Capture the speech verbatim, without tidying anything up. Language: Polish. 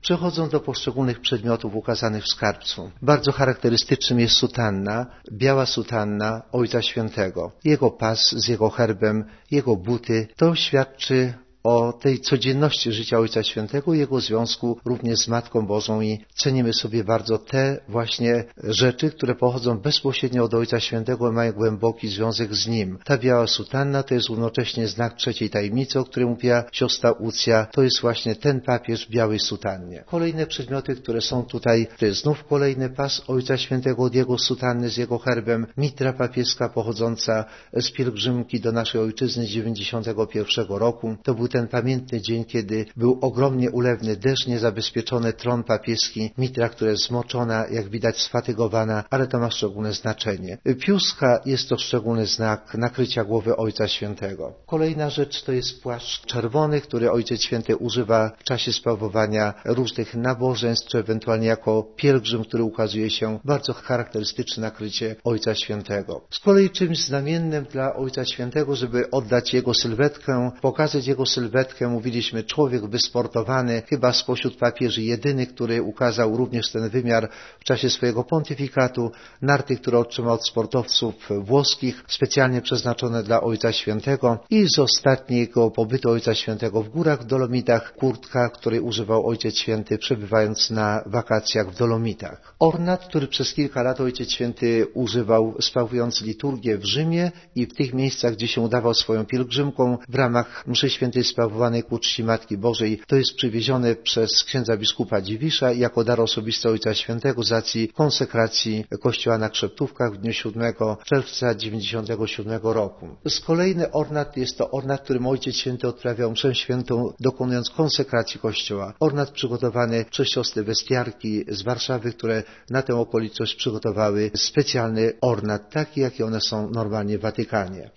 Przechodzą do poszczególnych przedmiotów ukazanych w skarbcu. Bardzo charakterystycznym jest sutanna, biała sutanna Ojca Świętego. Jego pas z jego herbem, jego buty, to świadczy o tej codzienności życia Ojca Świętego i jego związku również z Matką Bożą i cenimy sobie bardzo te właśnie rzeczy, które pochodzą bezpośrednio od Ojca Świętego i mają głęboki związek z Nim. Ta biała sutanna to jest równocześnie znak trzeciej tajemnicy, o której mówiła siostra Łucja. To jest właśnie ten papież w białej sutannie. Kolejne przedmioty, które są tutaj, to jest znów kolejny pas Ojca Świętego od jego sutanny z jego herbem, mitra papieska pochodząca z pielgrzymki do naszej ojczyzny z dziewięćdziesiątego pierwszego roku. To był ten pamiętny dzień, kiedy był ogromnie ulewny deszcz, niezabezpieczony tron papieski, mitra, która jest zmoczona, jak widać sfatygowana, ale to ma szczególne znaczenie. Piuska jest to szczególny znak nakrycia głowy Ojca Świętego. Kolejna rzecz to jest płaszcz czerwony, który Ojciec Święty używa w czasie sprawowania różnych nabożeństw, czy ewentualnie jako pielgrzym, który ukazuje się bardzo charakterystyczne nakrycie Ojca Świętego. Z kolei czymś znamiennym dla Ojca Świętego, żeby oddać jego sylwetkę, pokazać jego sylwetkę, mówiliśmy, człowiek wysportowany, chyba spośród papieży jedyny, który ukazał również ten wymiar w czasie swojego pontyfikatu, narty, które otrzymał od sportowców włoskich, specjalnie przeznaczone dla Ojca Świętego i z ostatniego pobytu Ojca Świętego w górach w Dolomitach, kurtka, której używał Ojciec Święty przebywając na wakacjach w Dolomitach. Ornat, który przez kilka lat Ojciec Święty używał sprawując liturgię w Rzymie i w tych miejscach, gdzie się udawał swoją pielgrzymką w ramach mszy świętej sprawowanej ku czci Matki Bożej. To jest przywiezione przez księdza biskupa Dziwisza jako dar osobisty Ojca Świętego z racji konsekracji kościoła na Krzeptówkach w dniu siódmego czerwca dziewięćdziesiątego siódmego roku. Z kolejny ornat jest to ornat, którym Ojciec Święty odprawiał mszę świętą, dokonując konsekracji kościoła. Ornat przygotowany przez siostry westiarki z Warszawy, które na tę okoliczność przygotowały specjalny ornat, taki jaki one są normalnie w Watykanie.